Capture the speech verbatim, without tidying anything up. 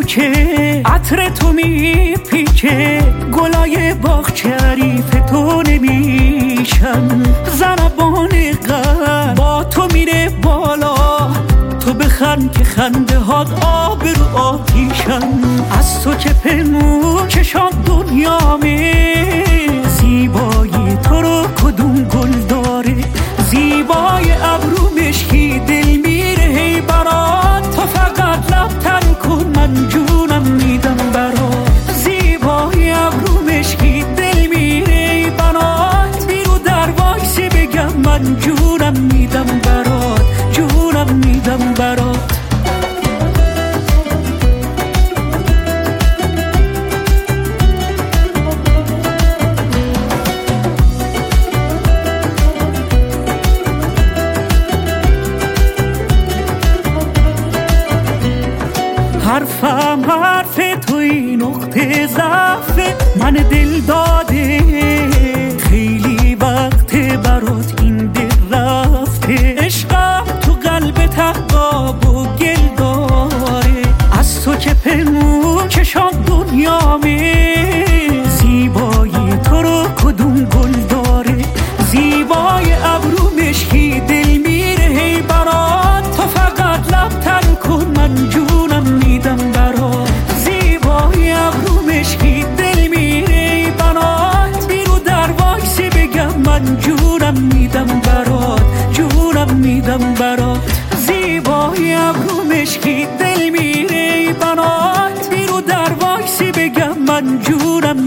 پیچه عطر تو میپیچه گلای باغ شریف تو نمیشن زنبان قلب با تو میره بالا تو بخند که خنده هات آب رو آتیشن از تو که پنهون چشام دنیامه زیبایی تو رو کدوم گل داره زیبای ابرو مشکی دل میره هی برات تو فقط لب تر کن من جونم میدم برات زیبای ابرو مشکی دل میره هی برات بیرو در وایسی بگم من جونم میدم برات جونم میدم برات حرفم حرف توی نقطه ضعف من دل داده خیلی وقت برات این دل رفته عشقم تو قلبت عقاب و گل داره از تو که پنهون چشام دنیامه زیبایی تو رو کدوم گل داره زیبای ابرو مشکی دل میره هی برات تو فقط لب تر کن من جونم میدم برات زیبای ابرو مشکی دل میره برات بیرو در وایسی بگم من جونم میدم برات جونم میدم برات زیبای ابرو مشکی دل میره برات بیرو در وایسی بگم من جونم